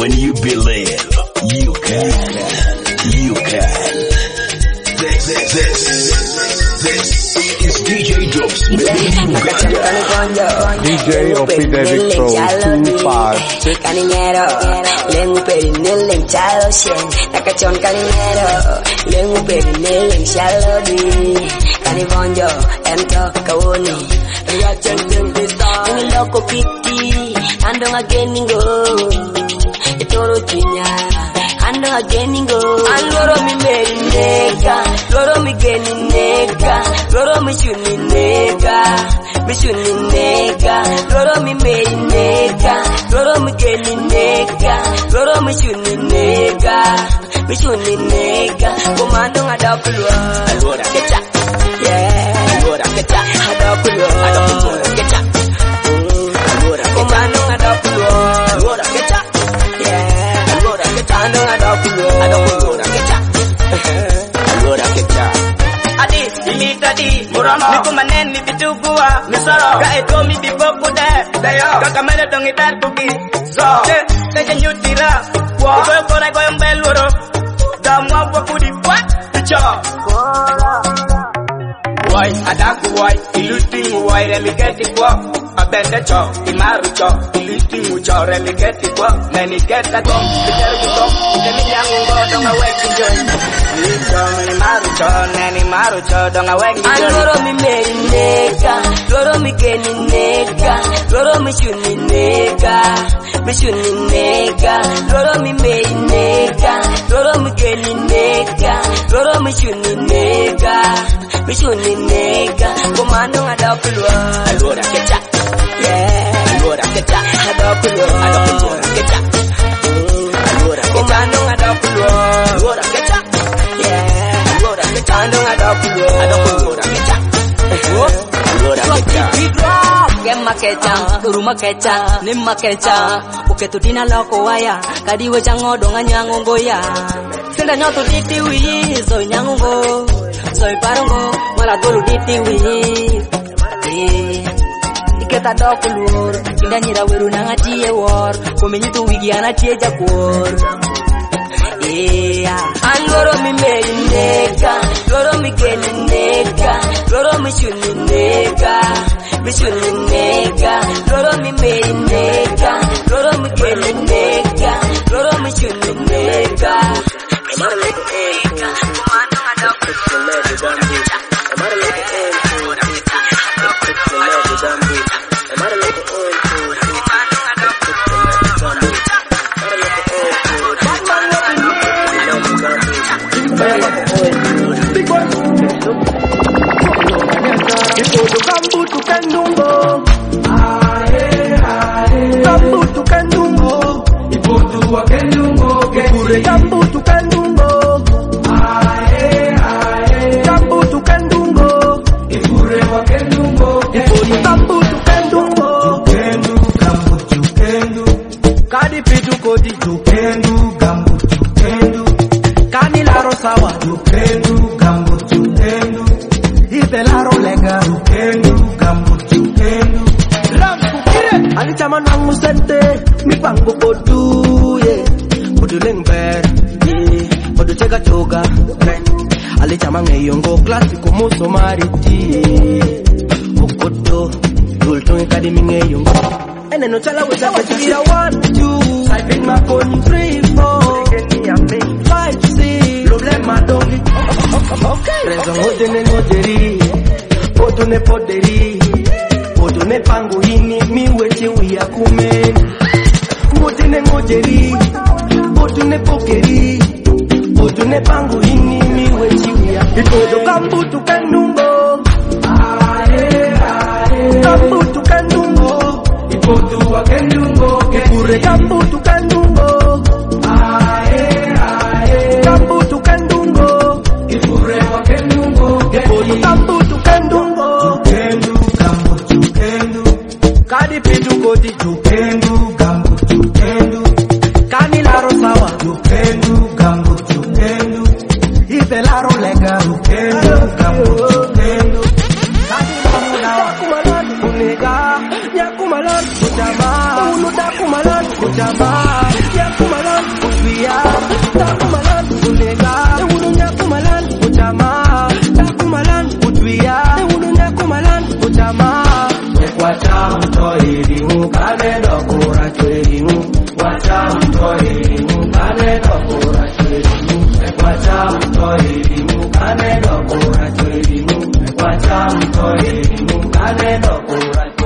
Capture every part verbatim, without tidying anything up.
When you believe, you can. You can. This, this, this, this is D J Jokes. D J Opidemic Pro two five six. Caninero, lengu perinel en chalo shen. Nakachon caninero, lengu perinel en chalo di. Canibonjo, ento kawoni. Reaction yung pito. Ang loko kiki, andong again go. Itoro chinya, andong again go. Ang loro mi meri nega, loro mi geni nega, loro mi shuni nega, mi shuni nega, loro mi meri nega, loro mi geni nega, loro mi shuni nega, mi shuni nega. Komando ngada pulwa, alora kecha, yeah, alora kecha, ada pulwa, ada pulwa kecha, alora komando ngada pulwa, alora kecha, yeah, alora kecha, ando ngada pulwa, ada pulwa kecha, alora kecha. Adi, ini tadi, murano, niku manen ni bitugua, misoro, kaito mi biboku de, dayo, kakamere dong itar kuki, so, te, teje nyutira, wa, ikoy koray koy mbeluro, damwa wakudi, what, picho, why, adaku why, iluting why, remigeti kwa, abende cho, imaru cho, iluting cho, remigeti kwa, nani keta to, biteru to, itemi nyango, donga weki joy, iluting imaru cho, nani maru cho, donga weki joy. Loro mi meri nega, loro mi geni nega, loro mi shuni nega, mi shuni nega, loro mi meri nega, loro mi geni nega, loro mi shuni nega, mi shuni nega. Komando ngada pulwa, alora kecha, yeah, alora kecha, ada pulwa, ada pulwa kecha, alora komando ngada pulwa, alora kecha, yeah, alora kecha, ando ngada pulwa, ada pulwa kecha, alora kecha. Gemma kecha, uruma kecha, nimma kecha, uketudina loko waya, kadiwe chango donga nyango ngoya. Senda nyoto diti wi, soy nyango ngo, soy parongo, mala dolu diti wi. Iketa dokulur, inda nyira weru nangati e war, kumenyitu wigi anati e jakur. Yeah, and loro mi meri nega, loro mi geni nega, loro mi shuni nega, mi shuni nega, loro mi meri nega, loro mi geni nega, loro mi shuni nega, mi shuni nega. Kumano ngada pulwa, amara leko on, amara leko on, amara leko on, kumano ngada pulwa, amara leko on. Ipodo kambutu kandungo, ae ae. Kambutu kandungo, ipodo wa kandungo, kure kambutu kandungo, ae ae. Kambutu kandungo, ikure wa kandungo, ipodo kambutu kandungo, kendu kambutu kendu, kadi pitu kodi tu kendu kambutu kendu, kani laro sawa tu kendu kambutu kendu. Ibelaro lega kendu kambutu kendu. Ramku kire alichama nangu sente mipango bodu ye bodu lengber ye bodu chega choga alichama ngeyongo classico muso mariti okoto dulto academy ngeyongo ene no chala we chaka chira one two typing my phone three four five six problema dongi okay rezo ngode ne ngoderi bodu ne poderi bodu ne pango ini miweche uya kumeni ngode ne ngoderi bodu ne pokeri bodu ne pango ini miweche uya bodu kambutu kandungo ae ae kambutu kandungo ipodu wa kandungo kure kambutu kandungo ae ae kambutu kandungo ikure wa kandungo ipodu kambutu kandungo kendu kambutu kendu kadi pitu kodi tu kendu kambutu kendu kani laro sawa tu kendu kambutu kendu ibelaro lega tu kendu kambutu kendu kadi laro kumalan kunega nyakumalan kutama unu da kumalan kutama nyakumalan Wacha mto elimu kane dokura elimu. Wacha mto elimu kane dokura elimu. Wacha mto elimu kane dokura elimu. Wacha mto elimu kane dokura elimu.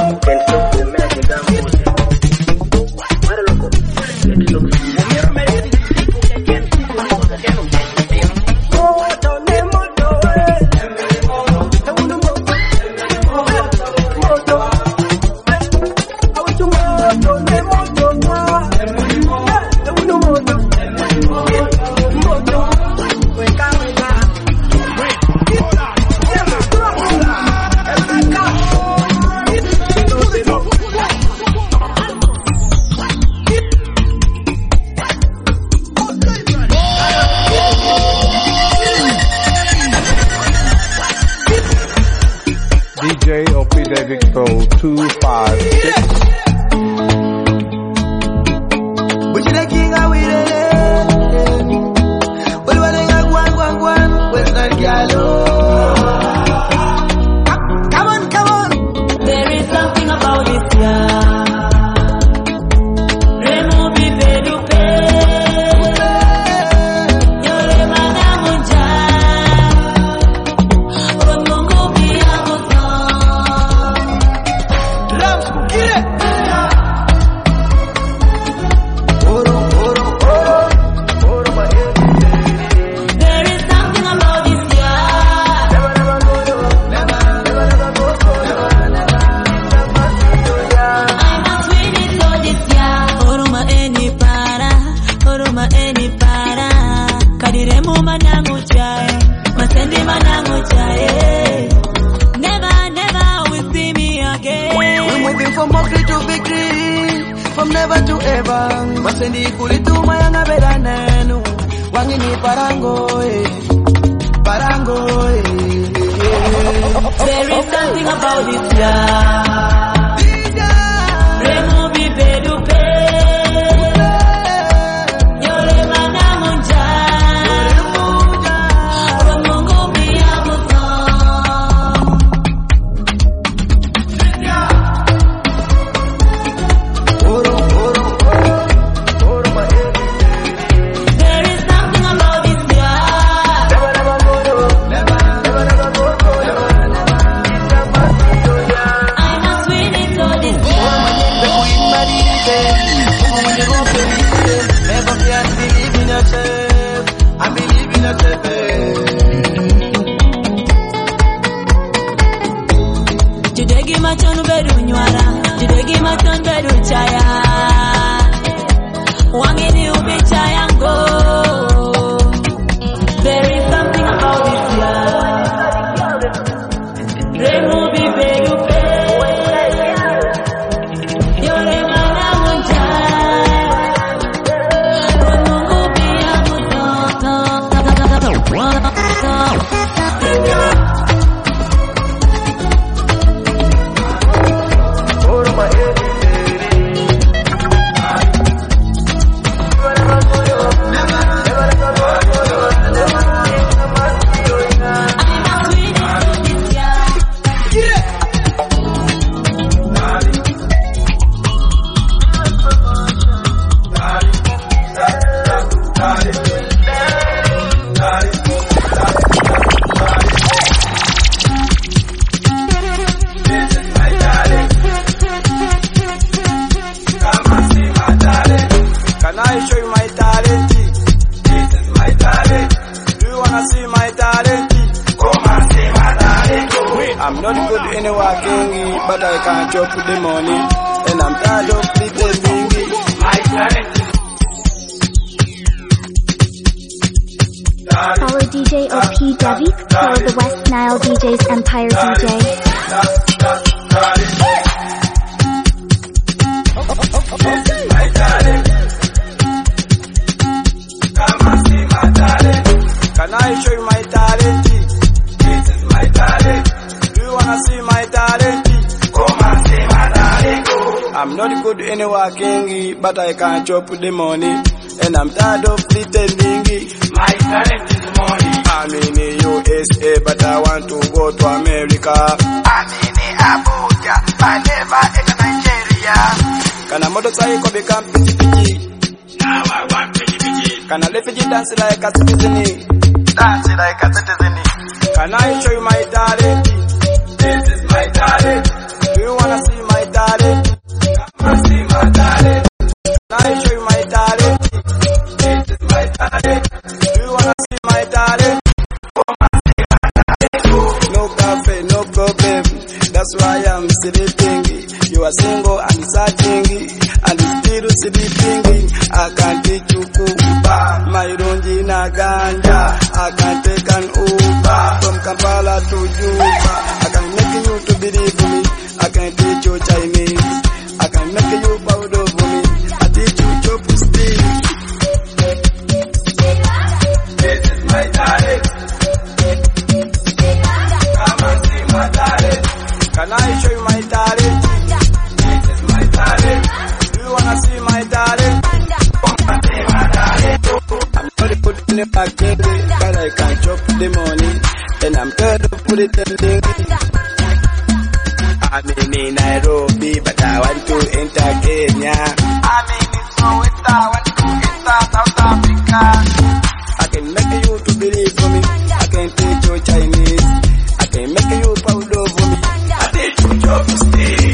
D J O P David Pro two five six. But you the king of we But when I got one, one, one, where's that gallo? Come on, come on. There is something about this love. Remove the velupe. Yole manamunja. Omungu biyamuto. Rams, get it. Oro, oro, oro, oro, my head. There is something about this love. Never, never go, never, never, never go, never, never, I must win it all this year. Oruma eni para, oruma eni para. Kadiremu manangu chae, masendi manangu chae. Never, never will see me again. we're moving from victory to victory, from never to ever. Masendi kulitu mayanga bedanenu, wangini parango, eh, parango, eh. There is something about this love. Remove the velupe. Yole manamunja. Omungu biyamuto. Oro, oro, oro, oro, my head. There is something about this love. Never, never go, never, never, never go, never, never, never, I must win it all this year. never can believe in yourself. I believe in yourself. Jidegi machonu bedu nywara. Jidegi machonu bedu chaya. Wangini ubi chayango. There is something about this love. Remove the velupe. Yole manamunja. Omungu biyamuto. Oro, my head. Can I show you my talent? This is my talent. Do you wanna see my talent? Come and see my talent. I'm not good in working, but I can chop the money. And I'm tired of pretending. My talent. Follow D J O P David Pro, the West Nile D Js Empire D J. My talent. Come and see my talent. Can I show you my talent? This is my talent. Do you wanna see my talent? Come and see my talent. I'm not good in working, but I can chop the money. And I'm tired of pretending. My talent is money. I'm in the U S A, but I want to go to America. I'm in Abuja, never in Nigeria. Can a motorcycle become pity pity? Now I want pity pity. Can a refugee dance like a citizen? Dance like a citizen. Can I show you my talent? This is my talent. Do you wanna see my talent? Come and see my talent. Can I show you my talent? This is my talent. Do you wanna see my talent? Come and see my talent. No cafe, no problem. That's why I'm sleeping. You are single and searching, and still sleeping. I can't teach you kuba, my ronji na ganja. I can take an Uber from Kampala to Juba. I can make you to believe me. I can teach you Chinese. I can make you proud of me. I teach you chopstick. This is my talent. Come and see my talent. Can I show you my talent? This is my talent. Do you wanna see my talent? Come and see my talent. I'm not putting it back in, but I can chop the money, and I'm gonna put it in the. I'm in Nairobi, but I want to enter Kenya. I'm in Soweto, I want to enter South Africa. I can make you to believe for me. I can teach you Chinese. I can make you proud of me. I teach you chopstick.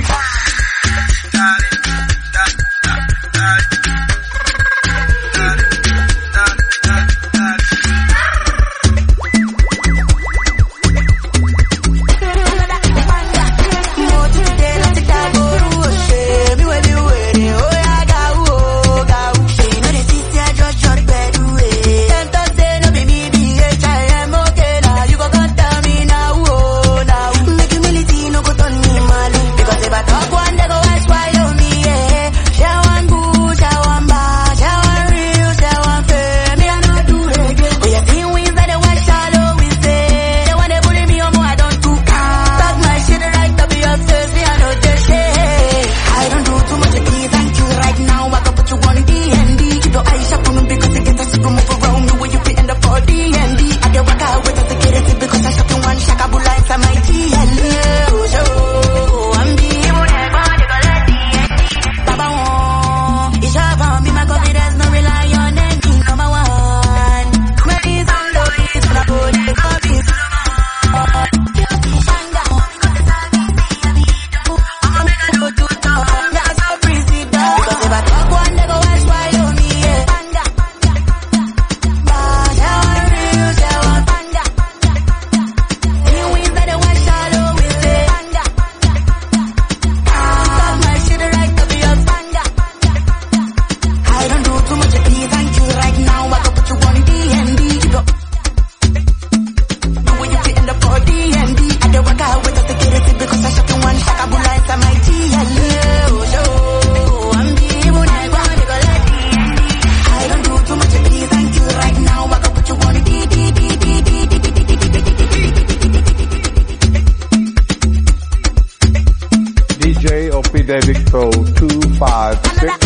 David Pro two five six.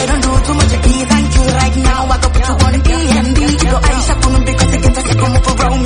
Right now, I go put you on D and D. You go ice up on them because they get us to come over.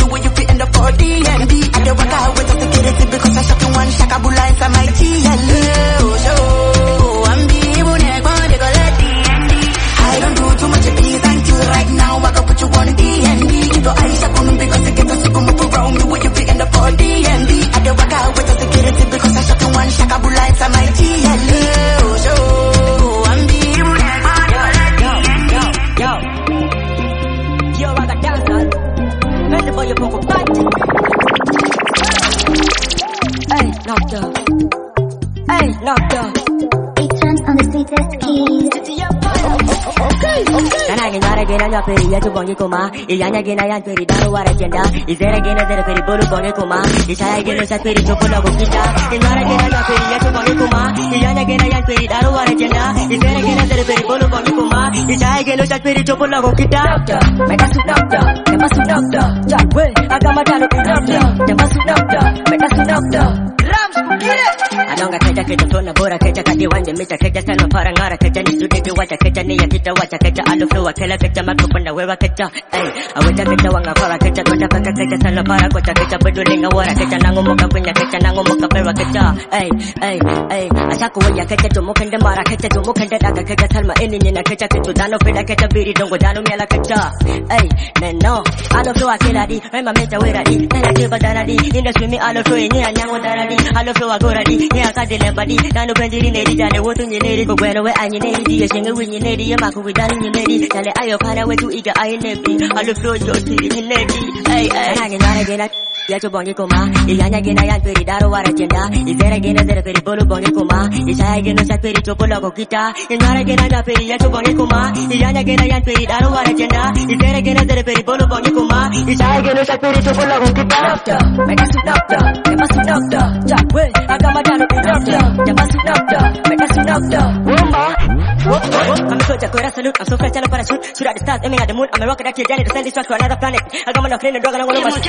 Kana gina gina nya peri ya tu bongi koma, iyanya gina yan peri daru wara jenda, izera gina zera peri bolu bongi koma, isaya gina sa peri chopo lago kita, gina gina nya peri ya tu bongi koma, iyanya gina yan peri daru wara jenda, izera gina zera peri bolu bongi koma, isaya gina sa peri chopo lago kita. Doctor, make us doctor, make us doctor, Jack Will, agama dalu doctor, make us doctor, make us doctor. Rams kukire. Anonga keja keja tona bora keja kadi wande mita keja sana para ngara keja ni sudiki wacha keja ni ya kita wacha keja alu flow kela keja makupanda wewa keja ay aweja keja wanga para keja tonda paka keja sana para kocha keja bedulinga wara keja nangu moka punya keja nangu moka pewa keja ay ay ay asaku waya keja tumu kende mara keja tumu kende daga keja salma ini nina keja ketu dano feda keja biri dongo dano miala keja ay neno alu flow kela di rema meta wera di nena tiba dana di industry mi alu flow ni anyango dana di alu flow agora di ni akade lembadi dano bendiri neri dale wotu ni neri ko bueno we anyi neri di yesenge winyi neri ya maku widani ni neri dale ayo para we tu iga ayi nebi alu flow yo tiri ni neri ay ay nani nani gena ya tu bongi koma iyanya gena yan peri daro wara jenda izera gena zera peri bolu bongi koma isaya gena sa peri chopo lago kita nani gena ya peri ya tu bongi koma iyanya gena yan peri daro wara jenda izera gena zera peri bolu bongi koma isaya gena sa peri chopo lago kita. Doctor, make us doctor, make us doctor, Jack Will, agama dalu doctor, make us doctor, make us doctor. Woman, I'm a soldier, go salute, I'm so fresh, I'm a parachute, shoot at the stars, aiming at the moon, I'm a rocket that kid, Danny, to send this truck to another planet. I'm gonna clean the dog and I'm gonna watch.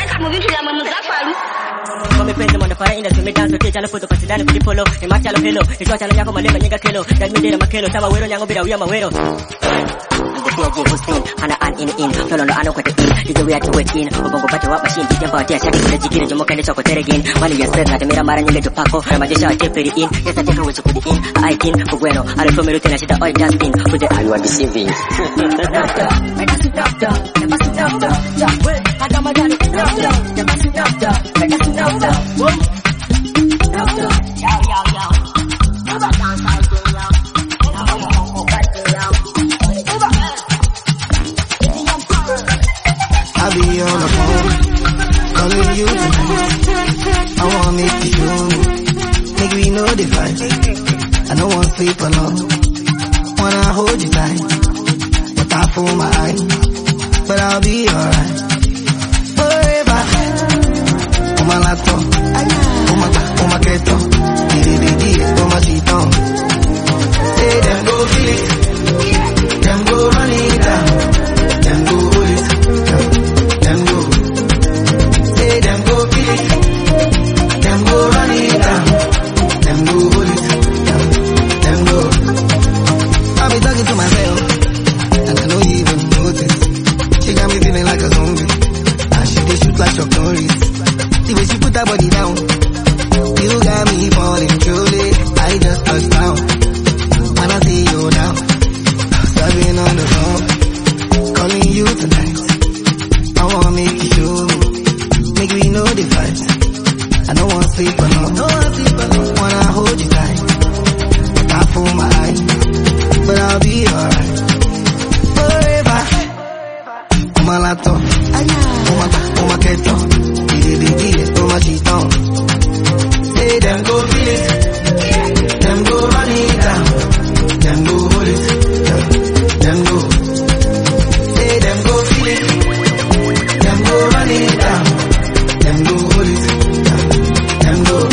Come and praise them on the fire industry, me dance to teach, I'll put the Pasidani for the polo, and my chalo hello, it's what I'll yako malema, nigga kilo, that me did a makelo, Sama Wero, Yango Bida, we are Mawero. I'm the P G Hussein, Hana an in in, Tolo no Ano Kwete in, did you react to it in, Ubongo Bato Wap Machine, Titan Party, Shaki to the Jikiri, Jomoka, the Choco Teregin, Mali Yasser, Natamira Mara, Nigga to Paco, Ramadesha, Tipiri in, yes, I take away to put it in, I think, Bueno, I don't know if I oil dustbin, put the you are deceiving. Doctor, make us doctor, make us doctor, Jack Will, agama dalu doctor, make us doctor, make us doctor, doctor, yo yo yo, over dance out yo, I'll be on the phone, calling you tonight. I wanna make you show me, make we know the fight. I don't want to sleep alone, wanna hold you tight, but I fool my eyes, but I'll be alright. Forever, oh my laptop, oh my back, oh my keto, oh my cheaton. Say them go feel it, them go run it down, them go hold it, them go. Say them go feel it, them go run it down, them go hold it. I'll be talking to myself, and I don't even notice. She got me feeling like a zombie, and she did shoot like Chuck Norris. The way she put that body down, you got me falling truly. I just touched down, when I see you now, stabbing on the phone, calling you tonight. I wanna make you show me, make we know the fight. I don't wanna sleep alone, don't wanna sleep alone. Wanna hold you tight, but I fool my eyes, but I'll be alright. Forever, oh my laptop, oh my back, oh my keto, oh my cheaton. Say them go feel it, them go run it down, them go hold it, them go. Say them go feel it, them go run it down, them go hold it, them go.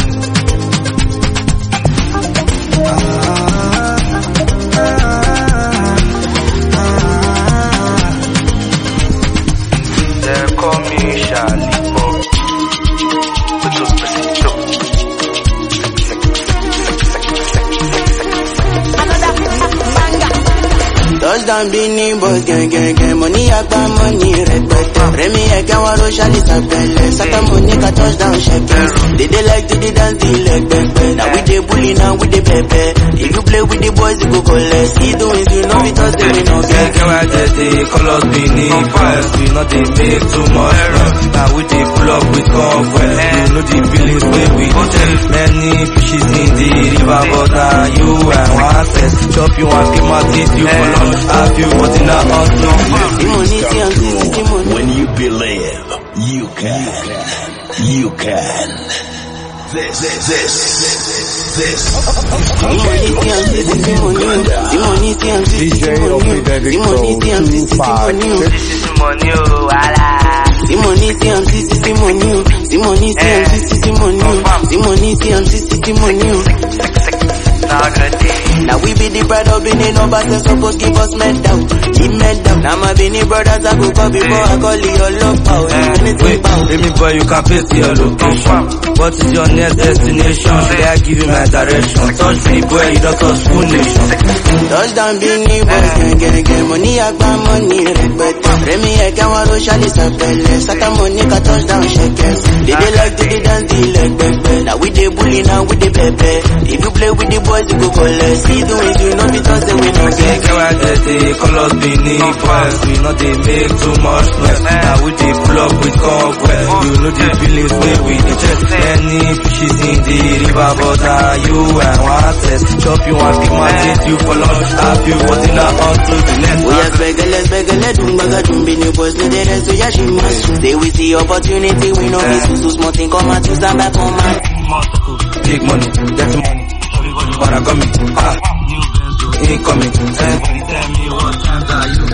They call me Charlie Bob. Touchdown Beanie Boys, gang, gang, gang. Money agba, money repete. Remy Eka waro shali sapele. Saka Monica touchdown shekels. They they like to the dance, the leg pepe. Now we dey bully, now we dey pepe. If you play with the boys, you go collect. He doing, you know we touch them, we no get. Girl, I just dey call us Beanie Boys. We not dey make too much noise. Now we dey pull up with comfort. You know the feelings where we take. Many fishes in the river, but now you and one set. Chop you and keep my teeth, you for lunch. I feel what in our house, no. When you believe, you can. You can. This, this, this, this. D J O P David Pro two five. This is money, oh, wala. Simoni ti am sisi Simoni, Simoni ti am sisi Simoni, Simoni ti am sisi Simoni. Now we be the bride of Benin, no but they suppose give us medal, give medal. Now my Benin brothers I go call before I call you your love power. Wait, baby boy, you can paste your location. What is your next destination? Should I give you my direction? Touch me, boy, you don't touch full nation. Touchdown Benin boys, gang gang gang, money agba money repete. Remy Eka waro shali sapele, saka money ka touchdown shakers. They dey like to dey dance the leg pepe. Now we dey bully, now we dey pepe. If you play with the boys, you go collect. See the way you know because say we don't get. Get why they say call us Benin boys. We know they make too much noise. Now we dey pull up with conquest. You know the feelings where we dey chest. Many fishes in the river, but now you and one test. Chop you and big man take you for lunch. Have you what in our on to the next. We are begele begele dumbaga dumbini boys no dey rest so yeah she must. Stay with the opportunity we know be so so small thing come out to stand back on my. Big money, get money. But I got me, ah, incoming. Everybody tell me what times are you?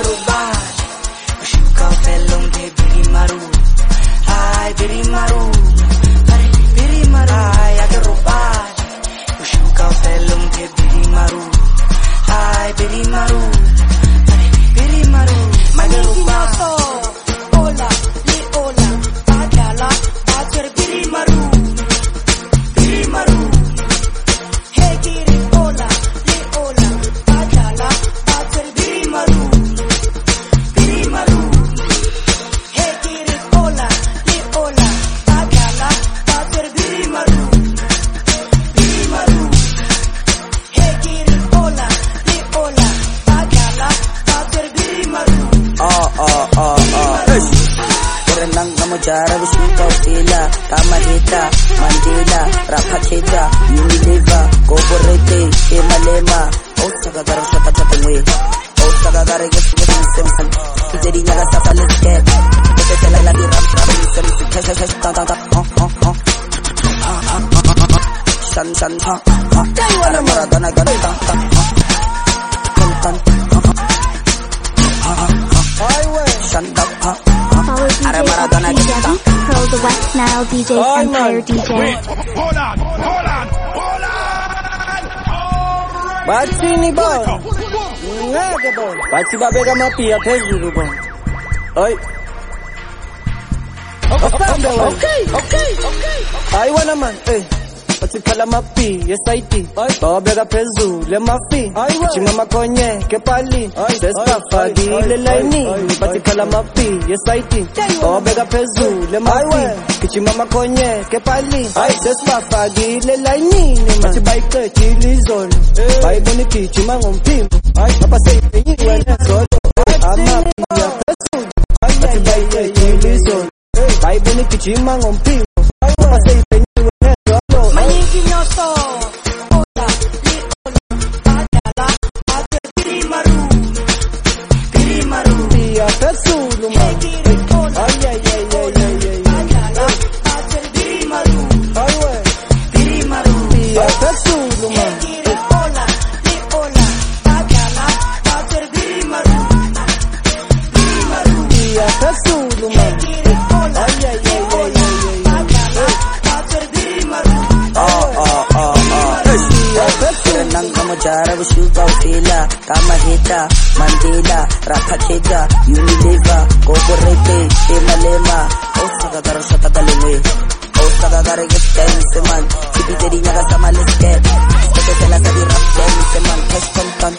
rubai. Ushuka felong de biri maru. Ay, biri maru. Ay, biri maru. Ay, aga rubai. Ushuka felong de biri maru. Ay, biri maru. Ay, biri maru. Aga rubai. Hola, li hola. Agala, acher biri maru. Biri maru. Hey, kiri hola, li hola. Agala, acher biri maru. Biri maru. Hey, kiri hola, li hola. Agala, acher biri maru. Biri maru. Hey, kiri hola, li hola. Agala, acher biri maru. Oh, oh, oh, oh. Renang kamu cara bersuka utila, kama hita, mandila, rapacheta, Unilever, Goborete, Emalema, oh sagadara shaka chapangwe, oh sagadara gesu gesu semsan, jadi nyaga sasa lesket, kita jalan lagi rap rap sem sem sem sem ta ta ta, oh oh oh, shan shan ha ha, ada maradana gana ta ta, kan kan, highway, shan ta ha. Follow D J P Debbie Pro, the West Nile D J's Oh, Empire man. D J. Hold on, hold on, hold on. Bati ni bon, ngaga bon. Bati babega mapia phezulu bon. Oi. Okay, okay, okay. I wanna man, hey. Bati kala mapi, yes I T. Babega phezulu mafi. Chimama konye ke pali. Sesa fadi le laini. Bati kala mapi, yes I T. Babega phezulu mafi. Chimama konye ke pali. Sesa fadi le laini. Bati bike chilizol. Bai boni kichi mangompi. Papa say penyi wena solo. Ama pia phezulu. Bati bike chilizol. Bai boni kichi mangompi. Papa say penyi wena solo. Maniki nyoso. Hola, li hola. Agala, ate biri maru. Biri maru. Pia phezulu ma. Ay ay ay ay ay ay. Agala, ate biri maru. Ay we. Biri maru. Pia phezulu ma. Hola, li hola. Agala, ate biri maru. Biri maru. Pia phezulu ma. Ay ay ay ay ay. Agala, ate biri maru. Oh, oh, oh, oh. Renang kamu cara bersuka utila, kama hita, mandila, rapacheta, Unilever, Goborete, Emalema, oh sagadara shaka talengwe, oh sagadara gesu seman, sipi jadi nyaga sama lesket, kita telah tadi rap jadi seman, cash kontan,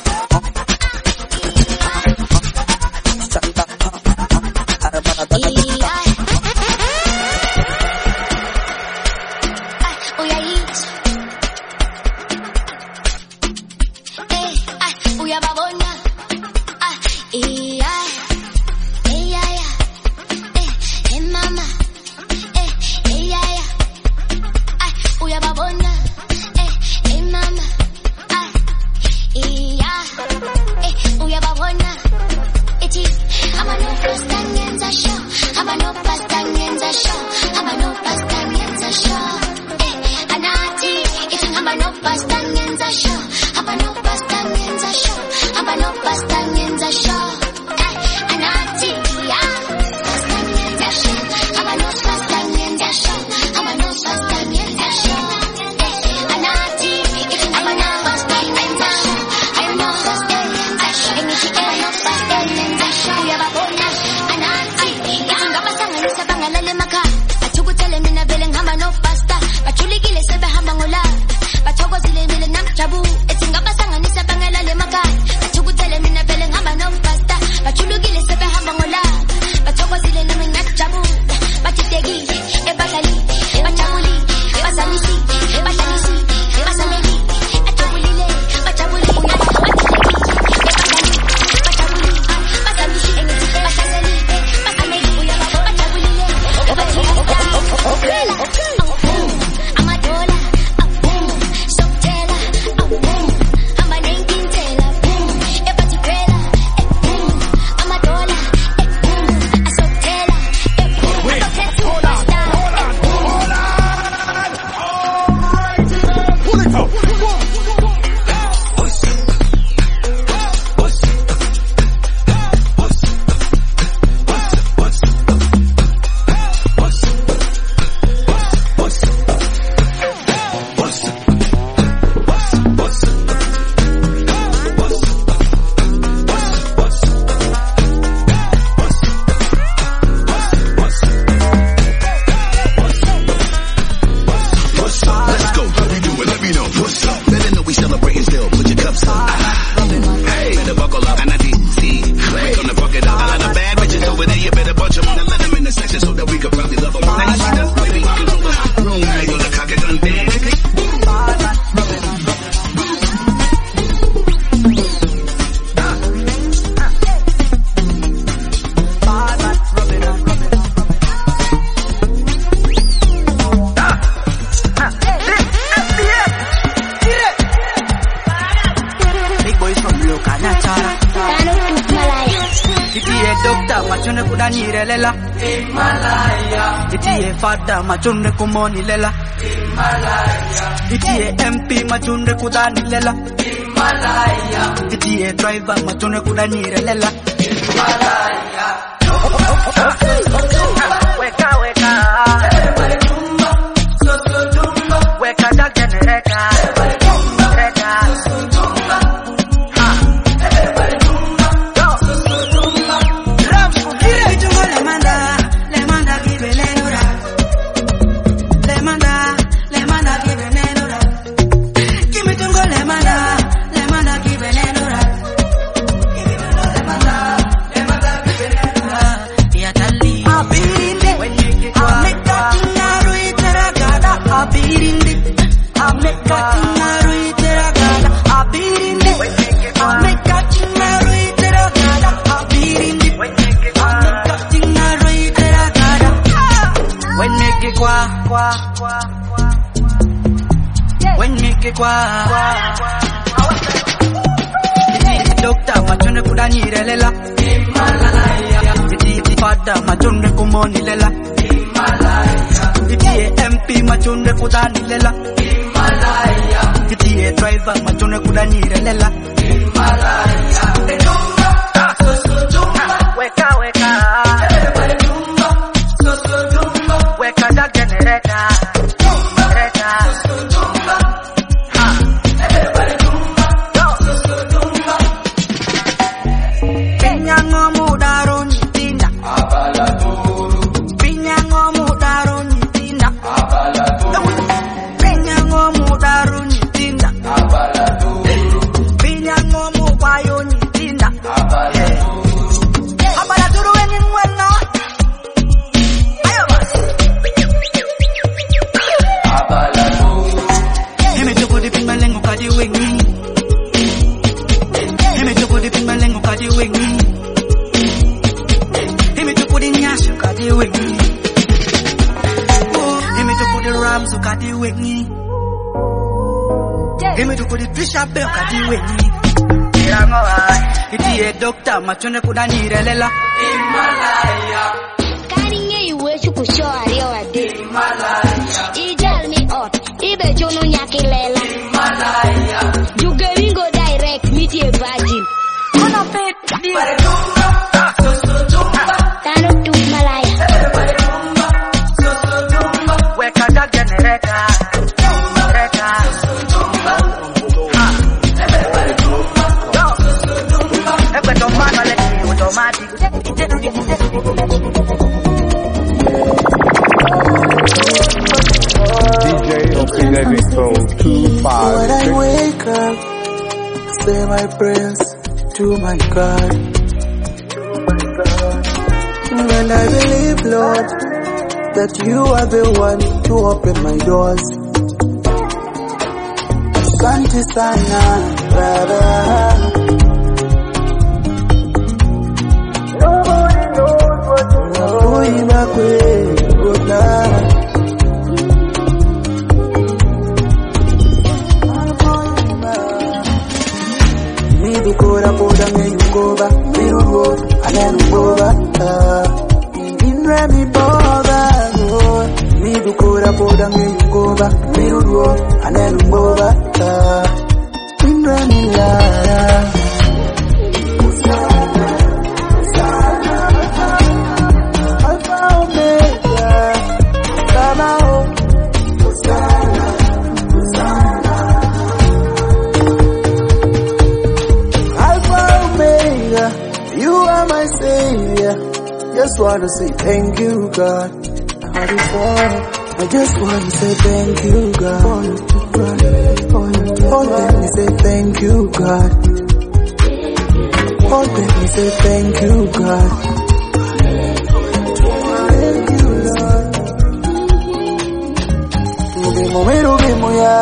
canta, arabana tata kita. Uya Itie doctor machone kudanire lela Himalaya. Itie father machone kumoni lela Himalaya. Itie M P machone kudani lela Himalaya. Itie driver machone kudanire lela Himalaya. Weka weka everybody tumba so so tumba weka da generator everybody tumba reka so so tumba ha everybody tumba so so tumba ram kire itungo le manda le manda kibenenura le manda le manda kibenenura kimi tungo le manda le manda kibenenura kimi tungo le manda le manda kibenenura ya tali abirinde ameka tingaru iteragada abirinde ameka tingaru iteragada abirinde ameka tingaru iteragada abirinde ameka tingaru iteragada weneke kwa kwa weneke kwa doctor machone kudanire lela Himalaya. Iti father machone kumoni lela Himalaya. Iti M P machone kudani lela Himalaya. Iti driver machone kudanire lela Himalaya. So so tumba weka weka everybody tumba so so tumba weka da generator generator so so tumba ha everybody tumba so so tumba Pinyango mudaro nitinda abala duru Pinyango mudaro nitinda abala duru Pinyango mudaro nitinda abala duru Pinyango mubayo nitinda abala duru abala duru weni mwena ayo basi abala duru Heme choko di pimbalengo kadi wengi Heme choko di pimbalengo kadi wengi Heme choko di nyasho kadi wengi Heme choko di ramzo kadi wengi Heme choko di trisha bell kadi wengi Irango ai Itie doctor machone kudanire lela Himalaya. Karinge iwe chuku show ario ade Himalaya. Ijal mi ot ibe chono nyaki lela Himalaya. Juge wingo direct meet a virgin Kono pet di bare tumba so so tumba Tano tu Malaya everybody tumba so so tumba weka da generator generator so tumba ha everybody tumba so so tumba ebe to man le automatic D J O P David Pro two five When I six. wake up, say my prayers to my God. And I believe, Lord, that you are the one to open my doors. Asante sana, Baba. Nobody knows what you know. Dukora poda me yungoba, mirugo, anen ungoba, inre mi boba, mi dukora poda me yungoba, mirugo, anen ungoba, inre mi lara. Alpha Omega, Sabao, you are my savior. Just wanna say thank you, God. I just wanna, I just wanna say thank you, God. Oh, let me say thank you, God. Oh, let me say thank you, God. Thank you, Lord. Rubimo, me rubimo ya.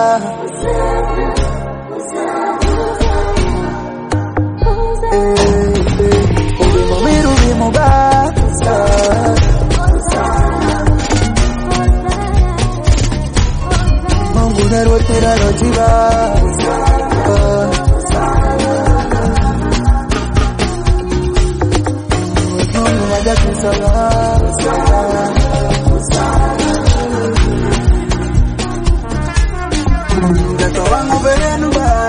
Mungu narotera rojiba Ella kusala, kusala, kusala. Gato wangu berenuba.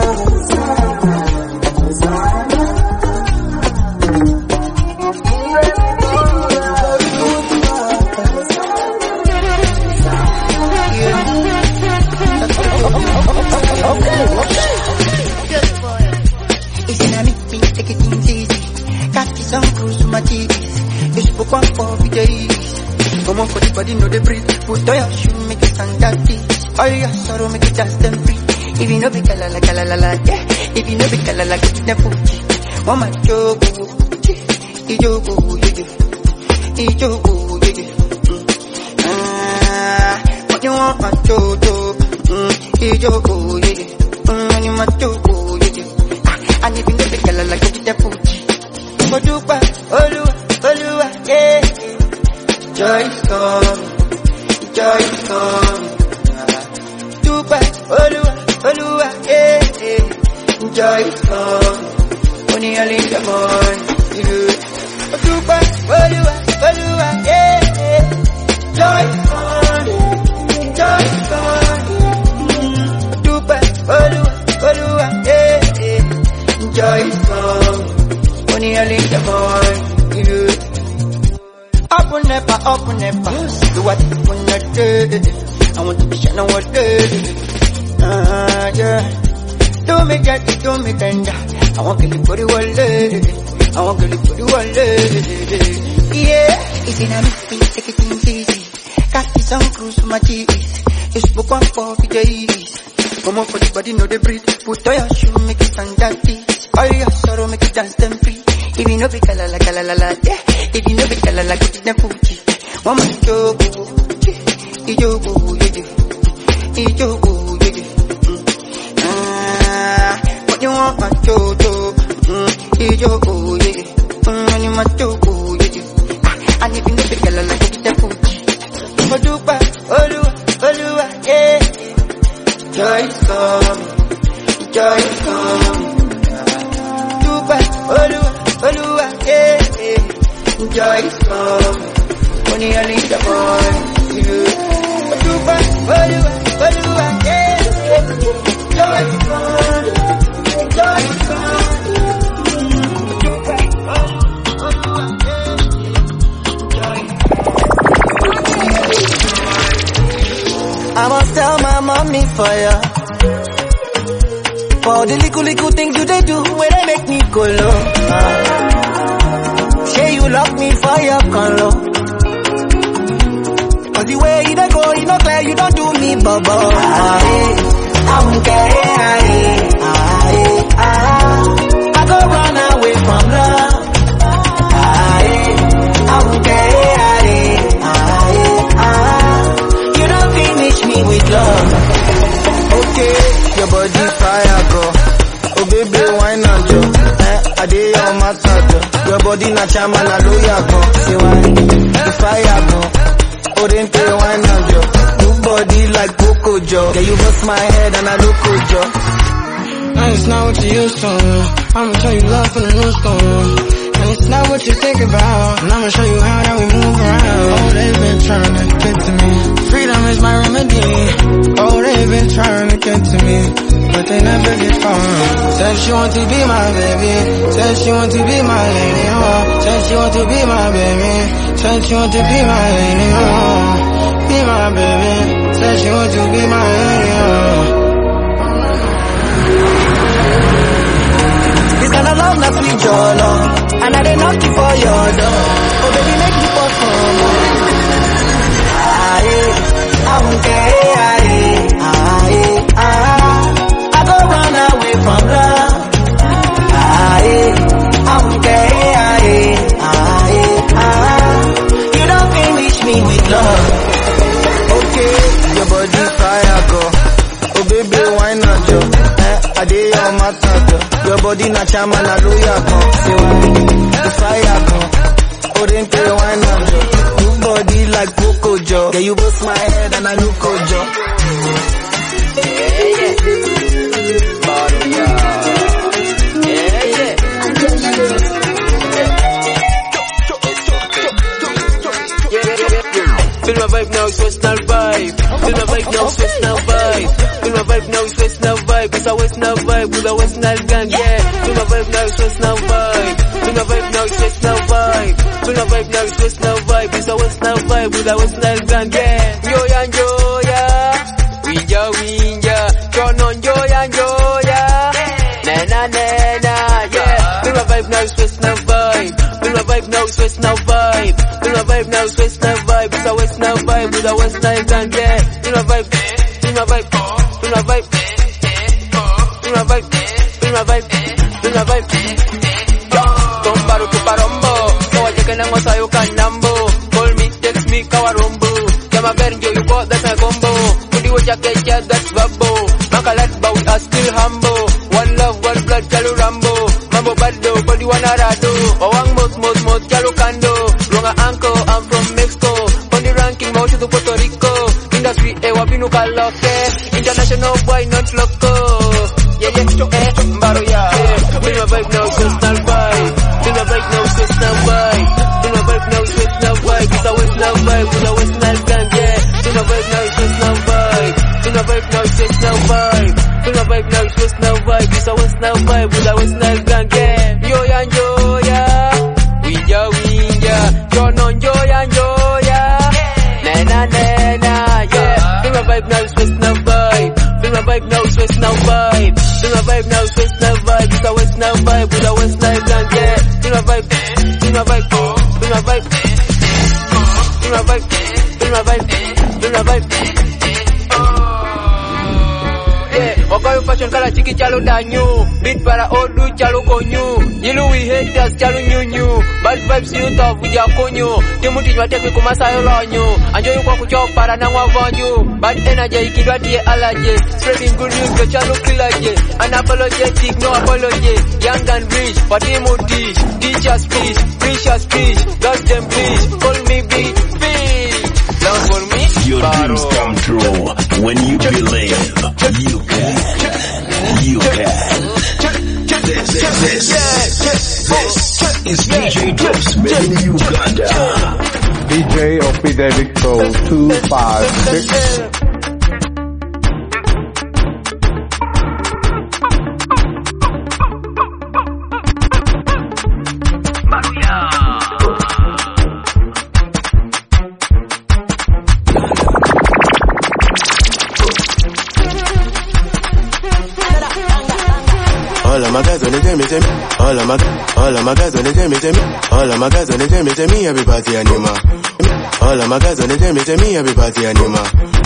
Okay, okay. Good boy. It's in a me, take it easy. Got you some cruise to my titties. You spoke one for the days. Come on for the body, know the breathe. Put on your shoe, make it stand that teeth. All your sorrow, make it dance them free. If you know be kalala, kalala, la, yeah. If you know be kalala, get it the food. Mama jogo, ijogo, yeah, ijogo, yeah. Ah, what you want, my jojo? Ijogo, yeah, mm, you my jogo, yeah. And if you know the kalala, get it the food. Mojuba, Olua, Olua, yeah. Joy is coming, joy is coming. Juba, Olua, Olua, yeah. Joy is coming. Only early in the morning, yeah. Juba, Olua, Olua, yeah. Joy is coming, joy is coming. Juba, Olua, Olua, yeah. Joy is coming. Only early in the morning, yeah. Up and never, up and never. Do what you wanna do. I want to be shining all day. Ah, yeah. Do me get it, do me tender. I want to live for the world. I want to live for the world. Yeah. It's in a me, take it easy. Got me some cruise to my teeth. You spoke one for the days. Come on for the body, know the breathe. Put on your shoe, make it stand that teeth. All your sorrow, make it dance them free. If you know be kalala, kalala, la, yeah. If you know be kalala, get it the Fuji. Mama jogo, ijogo, yeah, ijogo, yeah. Ah, what you want, my jojo? Ijogo, yeah, mm, you my jogo, yeah. And if you know be kalala, get it the Fuji. Mojuba, Olua, Olua, yeah. Joy is coming, joy is coming. Juba, Olua, Olua, yeah. Joy is coming. Only early in the morning, yeah. Juba, Olua, Olua, yeah. Joy is coming, joy is coming. Juba, Olua, yeah. I must tell my mommy for ya. For the little little things you they do, where they make me go low. Uh, say you lock me for your color. Cause the way you don't go, you don't clear, you don't do me bubble. Aye, I won't care. Aye, aye, aye. I go run away from love. Aye, I won't care. Aye, aye, aye. You don't finish me with love. Okay, your body fire go. Oh baby, why not yo? Eh, I dey on my side. Your body na chama na loya go. Say why? The fire go. Oh then pay why not yo? Good body like Coco Joe. Yeah, you bust my head and I look good Joe. And it's not what you used to. I'ma show you love from the new school. And it's not what you think about. And I'ma show you how that we move around. Oh, they've been trying to get to me. Freedom is my remedy. Oh, they've been trying to get to me, but they never get far. Said she want to be my baby. Said she want to be my lady. Oh, said she want to be my baby. Said she want to be my lady. Oh, be my baby. Said she want to be my lady. Oh. This kind of love not sweet your love. And I dey knock you for your door. Oh baby, make me pause for more. Aye, I won't care. Aye, aye, aye. I go run away from love. Aye, I won't care. Aye, aye, aye. You don't finish me with love. Okay, your body fire go. Oh baby, why not yo? Eh, I dey on my side. Your body na chama na loya go. Say why? The fire go. Oh then pay why not yo? Good body like Coco Joe. Yeah, you bust my head and I look good Joe. Yeah, yeah. Bottom, yeah. Yeah, yeah. vibe now, it's West Nile vibe. Feel my vibe now, it's West Nile vibe. Feel my vibe now, it's West Nile vibe. It's a West Nile vibe with a West Nile gang, yeah. Feel my vibe now, it's West Nile vibe. Feel my vibe now, it's West Nile vibe. Feel my vibe now, it's West Nile vibe. It's a West Nile vibe with a West Nile gang, yeah. Yo ya yo ya, winja winja, chonon yo ya yo ya, nena nena, yeah. Feel my vibe now, it's West Nile vibe. Feel my vibe now, it's West Nile vibe. Feel my vibe now, it's West Nile vibe. It's a West Nile vibe with a West Nile gang, yeah. Feel my vibe, feel my vibe, feel my vibe, feel my vibe, feel my vibe, feel my vibe. Tombaro tu parombo, kawaja ka nang masayo ka nambo. Call me, text me, kawarombo. Yama bernjo, you got that's my combo. Kudi waja keja, that's babo. Makalat ba, we are still humble. One love, one blood, chalo rambo. Mambo bado, body wana rado. Wawang mos, mos, mos, chalo kando. Runga anko, I'm from Mexico. On the ranking, mojo to Puerto Rico. Industry, eh, wapinu kaloke. International boy, not loco. Yeah, yeah, eh, mbaro ya. Feel my vibe now, West Nile vibe. Feel my vibe now, West Nile vibe. Feel my vibe now, West Nile vibe. It's a West Nile vibe with a West Nile gang, yeah. Feel my vibe now, West Nile vibe. Feel my vibe now, West Nile vibe. Feel my vibe now, West Nile vibe. It's a West Nile vibe with a West Nile gang, yeah. Yo ya yo ya, winja winja, chonon yo ya yo ya, nena nena, yeah. Feel my vibe now, West Nile vibe. Feel my vibe now, West Nile vibe. Feel my vibe now, West Nile vibe. It's a West Nile vibe with a West Nile gang, yeah. Feel my vibe, feel my vibe, feel my vibe, feel my vibe, feel my vibe, feel my vibe. Yeah, wakayo fashion kala chiki chalo danyu. Beat para odu chalo konyu. Yilu we haters chalo nyunyu. Bad vibes you tough with your konyu. Timu tijwa tepi kumasayo lonyu. Anjo yu kwa kuchopara na wavanyu. Bad energy ikidwa tiye alaje. Spreading good news go chalo kilaje. Unapologetic no apology. Young and rich, patimu teach. Teachers speech, preachers speech. Dodge them please, call me beat, beat. Love for me, your baro. dreams come true when you believe. You can, you can. This, this, this, this is D J Drops made in Uganda. D J O P David Pro two five six. All of my guys on the jam, jam. All of my, all of my guys on the jam, jam. All of my guys on the jam, jam. Everybody anima. All of my guys on the jam, jam. Everybody anima.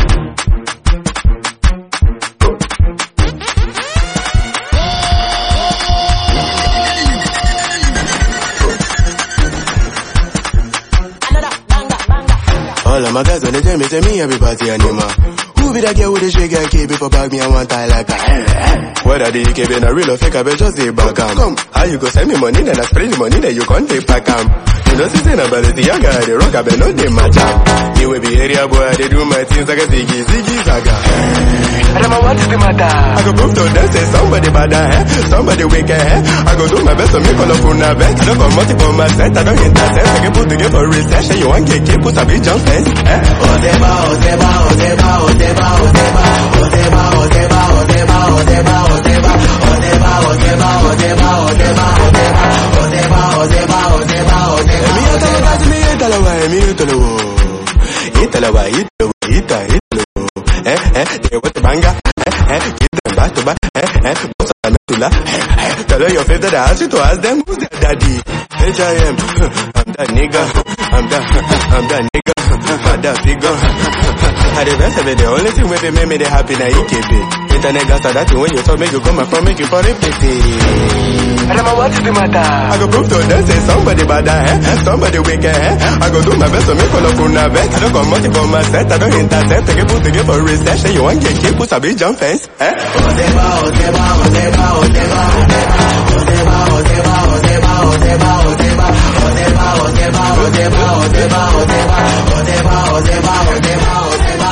All of my guys on the jam, jam. Everybody anima. Who be that girl with the shake and keep it for bag me and one tie like that? Whether the K B in a real or fake, I bet just the back am. Come, how you go send me money, then I spray the money, then you can't take back am. You know, see, say, but it's the young guy, the rock, I bet not the match. You will be area boy, they do my things like a ziggy, ziggy, zaga. I don't know what is the matter. I go prove to them, say somebody bad, eh? Somebody wicked, eh? I go do my best to make all of una back. I don't come multiple my set, I don't intercept. I can put together for recession, you want to get put a big jump fence, eh? Ozeba, Ozeba, Ozeba, Ozeba, Ozeba, Ozeba, Ozeba, Ozeba, Ozeba, Ozeba, Ozeba, Ozeba, Ozeba, Ozeba, Ozeba, Ozeba, Ozeba, Ozeba. Me tell you, me tell you, me tell you, me tell you, me tell you, eh, eh, they want the banga, eh, eh, give them back to back, eh, eh, what's a metula, eh, eh, tell her your face that I asked you to ask them who's their daddy. H I M, I'm that nigga, I'm that, I'm that nigga, I'm that figure. I the best of it, the only thing with it make me the happy now you keep it. Internet gas are that thing when you talk make you come and from make you for it pity. I don't know what is the matter. I go prove to them say somebody bad, eh? Somebody wicked, eh? I go do my best to make all of una back. I don't come multiple my set, I don't intercept. I get put together for recession. You want get keep put a big jump fence, eh? Ozeba, Ozeba, Ozeba, Ozeba, Ozeba, Ozeba, Ozeba, Ozeba, Ozeba, Ozeba, Ozeba, Ozeba, Ozeba, Ozeba, Ozeba, Ozeba, Ozeba, Ozeba, Ozeba.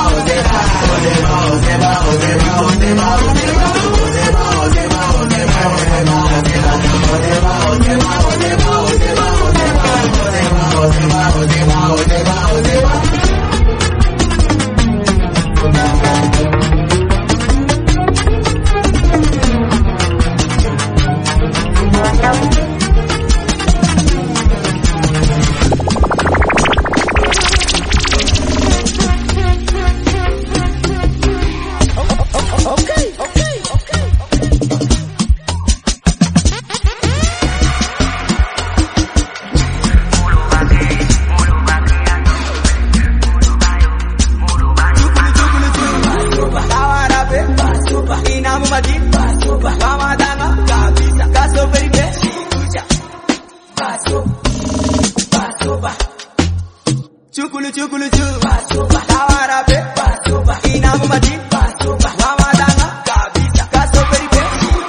Chukulu chukulu chu. Tawara pe. Inamu mati. Mama danga. Kabisa. Kaso peri pe.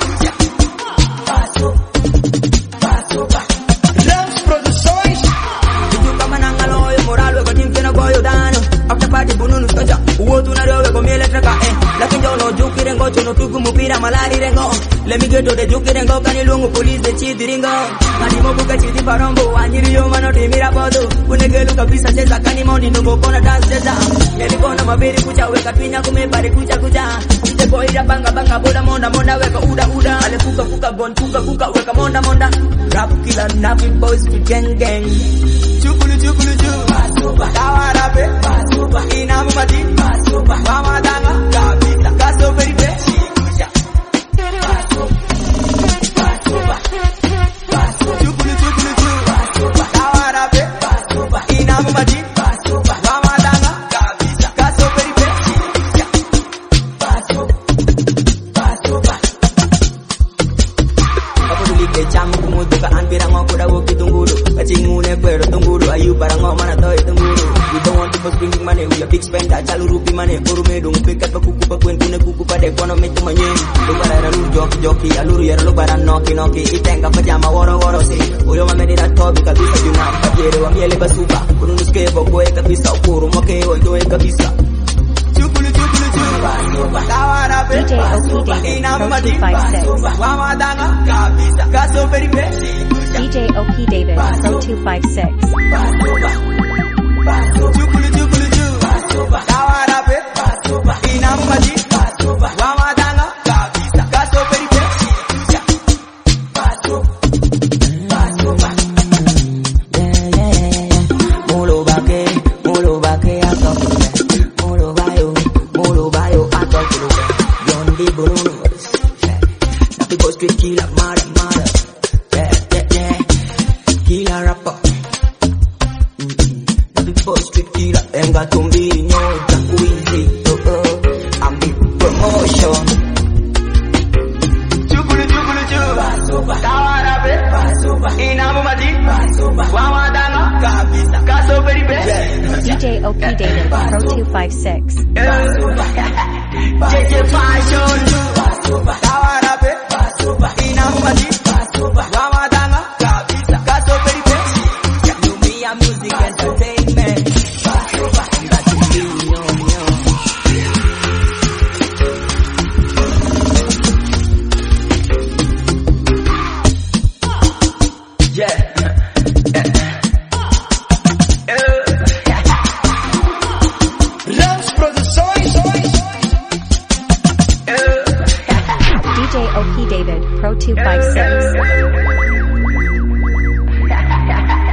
Rams Produções. Tudo kama nangalo moral we kotim kena goyo dano. After party bununu skoja. Uotu na rewe ko miele traka eh. Lakini jono juki rengo chono tuku mupira malari rengo. Let me get to the juki rengo kani lungu police the chidi rengo. Mani mobuka chidi parombo anyiri yo mano timira bodo. Unegelu kabisa cheza kani mondi nungo kona dance cheza. Neli kona mabiri kucha weka pinya kumepari kucha kucha. Ite boy ya banga banga boda monda monda weka uda uda. Ale kuka kuka gon kuka kuka weka monda monda. Rap killer nappy boys to gang gang. Chukulu chukulu chu. Tawara pe. Inamu mati. Mama danga. Kabisa. Kaso peri pe. Chukulu chukulu chu. Tawara pe. Inamu mati. Mama danga. Kabisa. Kaso peri pe. Apa dulu ke camu kumutu ka anpira ngokuda woki tunguru. Kacingune kwero tunguru. Ayu para ngomana toy tunguru. You don't want to go spending money. We a big spender. Chalu rupi money. Guru me dung pikat pa kuku pa kuen kune kuku pa dekono me tumanye. Lubara ra lu joki joki. Aluru yara lubara noki noki. Itenga pajama woro woro si. Uyo mamedi na tobi kabisa juna. Pajere wa miele basuba. Kunu nuske boboe kabisa. Ukuru moke ojoe kabisa. Chukulu chukulu chukulu. Tawara pe. D J O P David from two five six. Mama danga. Kabisa. Kaso peri pe. D J O P David from two five six. Chukulu chukulu chu. Tawara pe. Inamu mati. Mama danga. Kabisa. Kaso peri pe. Mulo bake, mulo bake atokulu. Mulo bayo, mulo bayo atokulu. Yondi bununu. Napi boy street killer, mara mara. Yeah yeah yeah. Killer rapper. Boy street killer, enga tumbiri nyoja kuizi. Oh oh, I'm big promotion. Chukulu chukulu chu. Tawara pe. Inamu mati. Mama danga. Kabisa. Kaso peri pe. D J O P David from two five six. J J Fashion.